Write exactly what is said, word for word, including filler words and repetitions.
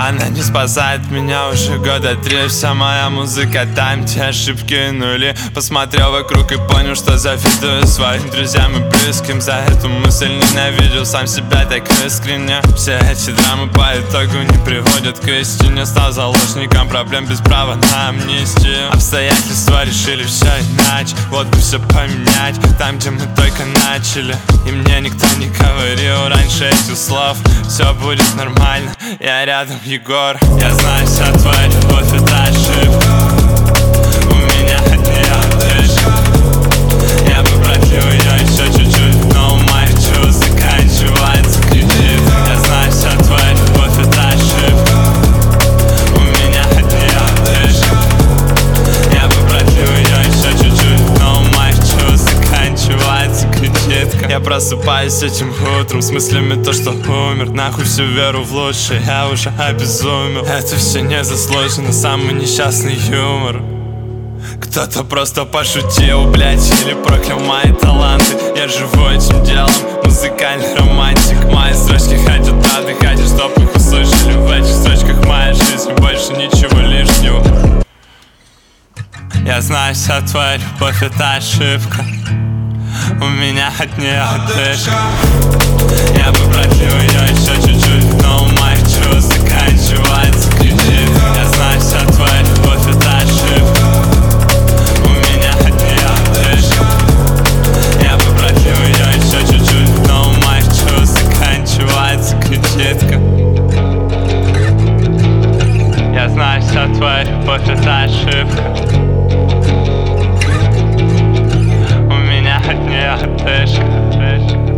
Она не спасает меня уже года три. Вся моя музыка там, те ошибки нули. Посмотрел вокруг и понял, что завидую своим друзьям и близким. За эту мысль ненавидел сам себя так искренне. Все эти драмы по итогу не приводят к истине. Стал заложником проблем без права на амнистию. Обстоятельства решили все иначе, вот бы все поменять там, где мы только начали. И мне никто не говорил раньше этих слов: все будет нормально, я рядом, Егор. Я знаю, вся твоя любовь — это ошибка. У меня от нее отдышка. Я бы продлил ее еще чуть-чуть, но у моих чувств заканчивается кредит. Я знаю, вся твоя любовь — это ошибка. У меня от нее отдышка. Я бы продлил ее еще чуть-чуть, но у моих чувств заканчивается кредитка. Я просыпаюсь этим утром с мыслями то, что умер. Нахуй всю веру в лучшее, я уже обезумел. Это все незаслуженно, самый несчастный юмор. Кто-то просто пошутил, блять, или проклял мои таланты. Я живу этим делом, музыкальный романтик. Мои строчки хотят правды, хотят, чтоб их услышали. В этих строчках моя жизнь, больше ничего лишнего. Я знаю, вся твоя любовь — это ошибка. У меня от нее отдышка. Я бы продлил ее еще чуть-чуть, но у моих чувств заканчивается кредит. Я знаю, вся твоя любовь — это ошибка. У меня от нее отдышка. Я бы продлил ее еще чуть-чуть, но у моих чувств заканчивается кредитка. Я знаю, вся твоя любовь — это ошибка. От нее отдышка.